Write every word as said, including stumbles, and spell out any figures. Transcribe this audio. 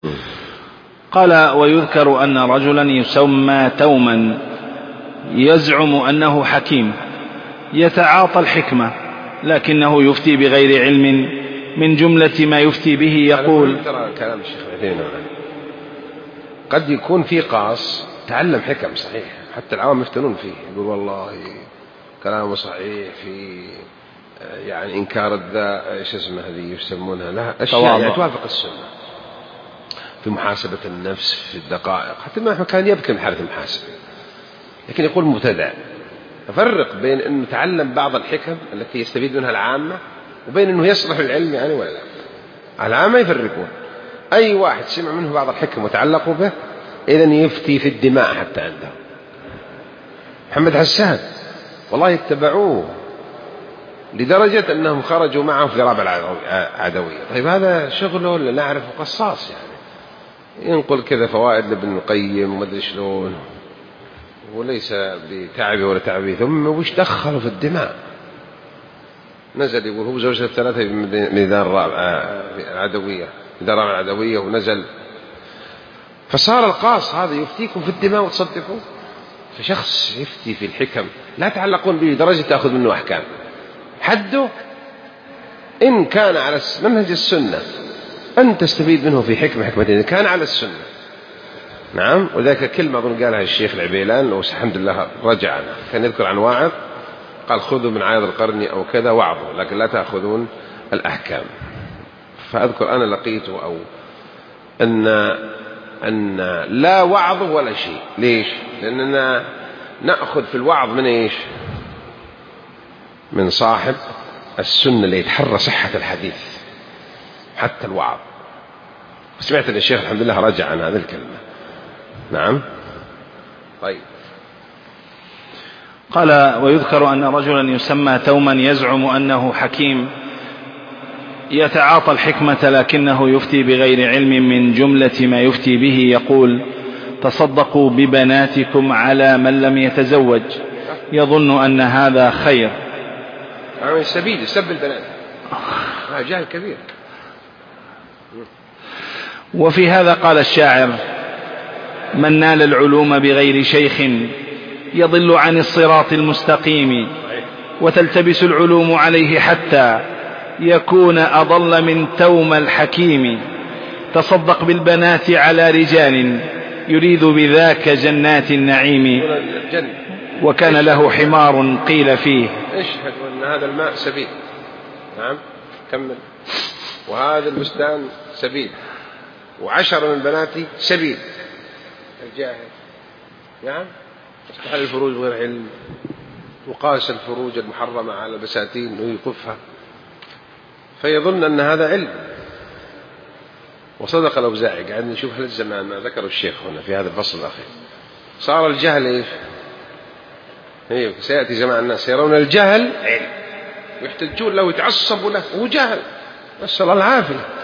قال: ويذكر أن رجلا يسمى توما يزعم أنه حكيم يتعاطى الحكمة لكنه يفتي بغير علم، من جملة ما يفتي به يقول. ترى كلام الشيخ عثيمين قد يكون في قاص تعلم حكم صحيح، حتى العوام يفتنون فيه، يقول والله كلامه صحيح في يعني إنكار الذات، ايش اسمه هذه يسمونها لها أشياء يعني توافق السنة في محاسبة النفس في الدقائق، حتى ما كان يبكي من حالة المحاسبة، لكن يقول مبتدع. أفرق بين أنه تعلم بعض الحكم التي يستفيد منها العامة وبين أنه يصلح العلم يعني ولا لا. العامة يفرقون، أي واحد سمع منه بعض الحكم وتعلقوا به إذن يفتي في الدماء حتى عنده. محمد حسان والله اتبعوه لدرجة أنهم خرجوا معه في ضراب العدوية. طيب هذا شغله ولا نعرفه قصاص يعني ينقل كذا فوائد لابن القيم وما أدري شلون، وليس بتعبه ولا تعبه، ثم وش دخلوا في الدماء. نزل يقول هو زوجة الثلاثة من دار العدوية دار العدوية ونزل، فصار القاص هذا يفتيكم في الدماء وتصدقوا. فشخص يفتي في الحكم لا تعلقون به درجة تأخذ منه أحكام، حده إن كان على منهج السنة أن تستفيد منه في حكمة حكمتين، كان على السنة. نعم. وذلك كلمة أظن قالها الشيخ العبيلان والحمد لله رجع، كان يذكر عن واعظ قال خذوا من عايض القرن أو كذا وعظوا لكن لا تأخذون الأحكام. فأذكر أنا لقيته أو أن أن لا وعظ ولا شيء. ليش؟ لأننا نأخذ في الوعظ من إيش؟ من صاحب السنة اللي يتحرى صحة الحديث حتى الوعظ. سمعت أن الشيخ الحمد لله رجع عن هذه الكلمة. نعم. طيب. قال: ويذكر أن رجلا يسمى توما يزعم أنه حكيم يتعاطى الحكمة لكنه يفتي بغير علم، من جملة ما يفتي به يقول: تصدقوا ببناتكم على من لم يتزوج يظن أن هذا خير. عامل سبيل يسب البنات، هذا جهل كبير. وفي هذا قال الشاعر: من نال العلوم بغير شيخ يضل عن الصراط المستقيم، وتلتبس العلوم عليه حتى يكون أضل من توم الحكيم. تصدق بالبنات على رجال يريد بذاك جنات النعيم، وكان له حمار قيل فيه. اشهد أن هذا الماء سبيل. نعم. كمل. وهذا البستان سبيل، وعشر من بناتي سبيل. الجاهل نعم استحل الفروج غير علم، وقاس الفروج المحرمة على البساتين ويوقفها فيظن أن هذا علم. وصدق الأوزاعي، قاعد نشوف هذا الزمان ما ذكر الشيخ هنا في هذا الفصل الأخير، صار الجهل إيش؟ هي سيأتي زمان الناس يرون الجهل علم ويحتجون له ويتعصبوا له، هو جهل، نسأل الله العافية.